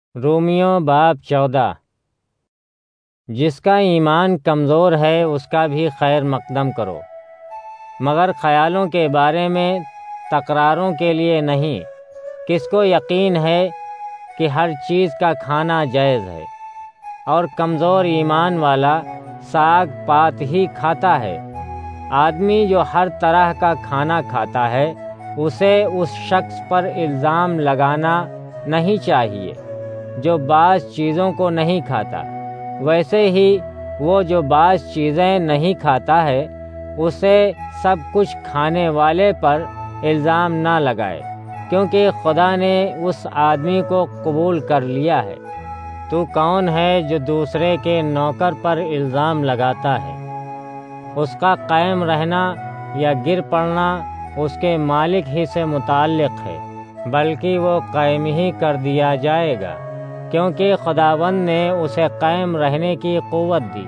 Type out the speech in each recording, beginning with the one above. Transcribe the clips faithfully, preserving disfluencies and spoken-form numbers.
Romeo باب چودہ۔ جس کا ایمان کمزور ہے اس کا بھی خیر مقدم کرو، مگر خیالوں کے بارے میں تکراروں کے لیے نہیں۔ کس کو یقین ہے کہ ہر چیز کا کھانا جائز ہے، اور کمزور ایمان والا ساگ پات ہی کھاتا ہے۔ آدمی جو ہر طرح کا کھانا کھاتا ہے اسے اس شخص پر الزام لگانا نہیں چاہیے جو بعض چیزوں کو نہیں کھاتا۔ ویسے ہی وہ جو بعض چیزیں نہیں کھاتا ہے اسے سب کچھ کھانے والے پر الزام نہ لگائے، کیونکہ خدا نے اس آدمی کو قبول کر لیا ہے۔ تو کون ہے جو دوسرے کے نوکر پر الزام لگاتا ہے؟ اس کا قائم رہنا یا گر پڑنا اس کے مالک ہی سے متعلق ہے، بلکہ وہ قائم ہی کر دیا جائے گا، کیونکہ خداوند نے اسے قائم رہنے کی قوت دی۔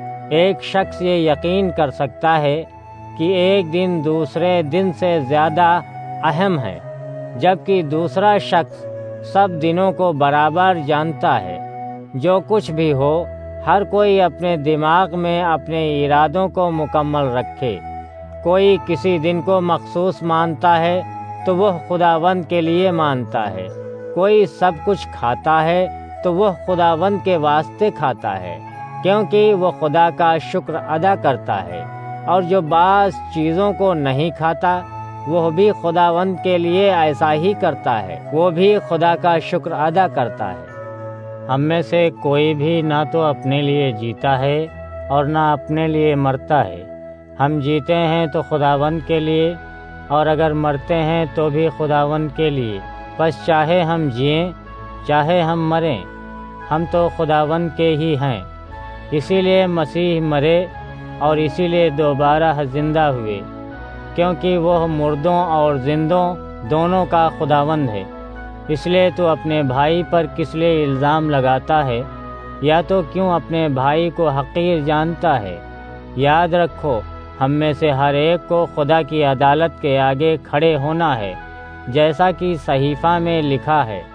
ایک شخص یہ یقین کر سکتا ہے کہ ایک دن دوسرے دن سے زیادہ اہم ہے، جبکہ دوسرا شخص سب دنوں کو برابر جانتا ہے۔ جو کچھ بھی ہو، ہر کوئی اپنے دماغ میں اپنے ارادوں کو مکمل رکھے۔ کوئی کسی دن کو مخصوص مانتا ہے تو وہ خداوند کے لیے مانتا ہے۔ کوئی سب کچھ کھاتا ہے تو وہ خداوند کے واسطے کھاتا ہے، کیونکہ وہ خدا کا شکر ادا کرتا ہے۔ اور جو بعض چیزوں کو نہیں کھاتا وہ بھی خداوند کے لیے ایسا ہی کرتا ہے، وہ بھی خدا کا شکر ادا کرتا ہے۔ ہم میں سے کوئی بھی نہ تو اپنے لیے جیتا ہے اور نہ اپنے لیے مرتا ہے۔ ہم جیتے ہیں تو خداوند کے لیے، اور اگر مرتے ہیں تو بھی خداوند کے لیے۔ بس چاہے ہم جئیں چاہے ہم مریں، ہم تو خداوند کے ہی ہیں۔ اسی لیے مسیح مرے اور اسی لیے دوبارہ زندہ ہوئے، کیونکہ وہ مردوں اور زندوں دونوں کا خداوند ہے۔ اس لیے تو اپنے بھائی پر کس لیے الزام لگاتا ہے، یا تو کیوں اپنے بھائی کو حقیر جانتا ہے؟ یاد رکھو، ہم میں سے ہر ایک کو خدا کی عدالت کے آگے کھڑے ہونا ہے، جیسا کہ صحیفہ میں لکھا ہے۔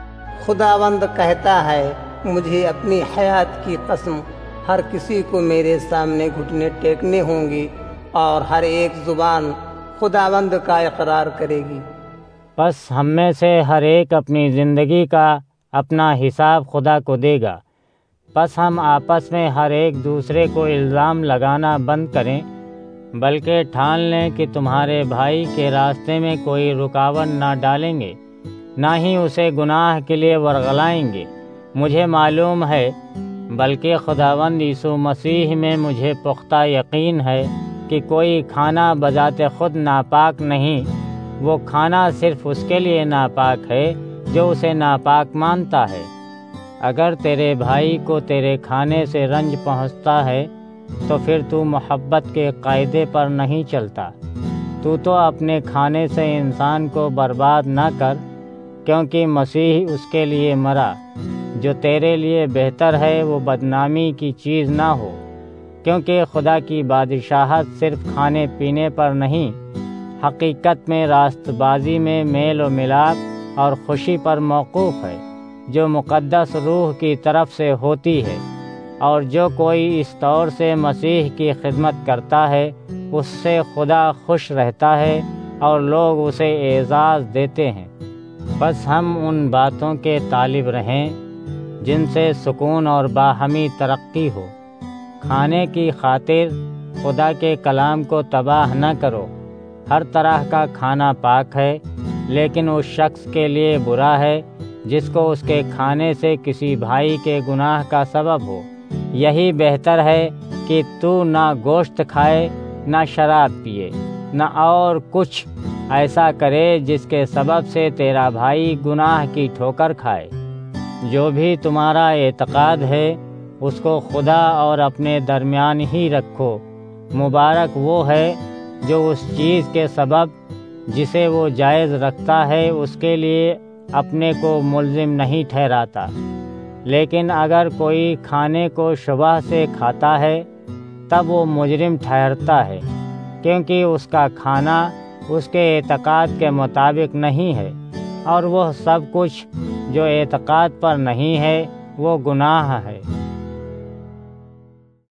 خداوند کہتا ہے، مجھے اپنی حیات کی قسم، ہر کسی کو میرے سامنے گھٹنے ٹیکنے ہوں گی، اور ہر ایک زبان خداوند کا اقرار کرے گی۔ بس ہم میں سے ہر ایک اپنی زندگی کا اپنا حساب خدا کو دے گا۔ بس ہم آپس میں ہر ایک دوسرے کو الزام لگانا بند کریں، بلکہ ٹھان لیں کہ تمہارے بھائی کے راستے میں کوئی رکاوٹ نہ ڈالیں گے، نہ ہی اسے گناہ کے لیے ورغلائیں گے۔ مجھے معلوم ہے، بلکہ خداوند یسوع مسیح میں مجھے پختہ یقین ہے کہ کوئی کھانا بذات خود ناپاک نہیں، وہ کھانا صرف اس کے لیے ناپاک ہے جو اسے ناپاک مانتا ہے۔ اگر تیرے بھائی کو تیرے کھانے سے رنج پہنچتا ہے تو پھر تو محبت کے قاعدے پر نہیں چلتا۔ تو تو اپنے کھانے سے انسان کو برباد نہ کر، کیونکہ مسیح اس کے لیے مرا۔ جو تیرے لیے بہتر ہے وہ بدنامی کی چیز نہ ہو، کیونکہ خدا کی بادشاہت صرف کھانے پینے پر نہیں، حقیقت میں راست بازی میں میل و ملاپ اور خوشی پر موقوف ہے، جو مقدس روح کی طرف سے ہوتی ہے۔ اور جو کوئی اس طور سے مسیح کی خدمت کرتا ہے اس سے خدا خوش رہتا ہے اور لوگ اسے اعزاز دیتے ہیں۔ بس ہم ان باتوں کے طالب رہیں جن سے سکون اور باہمی ترقی ہو۔ کھانے کی خاطر خدا کے کلام کو تباہ نہ کرو۔ ہر طرح کا کھانا پاک ہے، لیکن اس شخص کے لیے برا ہے جس کو اس کے کھانے سے کسی بھائی کے گناہ کا سبب ہو۔ یہی بہتر ہے کہ تو نہ گوشت کھائے، نہ شراب پیے، نہ اور کچھ ایسا کرے جس کے سبب سے تیرا بھائی گناہ کی ٹھوکر کھائے۔ جو بھی تمہارا اعتقاد ہے اس کو خدا اور اپنے درمیان ہی رکھو۔ مبارک وہ ہے جو اس چیز کے سبب جسے وہ جائز رکھتا ہے اس کے لیے اپنے کو ملزم نہیں ٹھہراتا۔ لیکن اگر کوئی کھانے کو شبہ سے کھاتا ہے تب وہ مجرم ٹھہرتا ہے، کیونکہ اس کا کھانا اس کے اعتقاد کے مطابق نہیں ہے، اور وہ سب کچھ جو اعتقاد پر نہیں ہے وہ گناہ ہے۔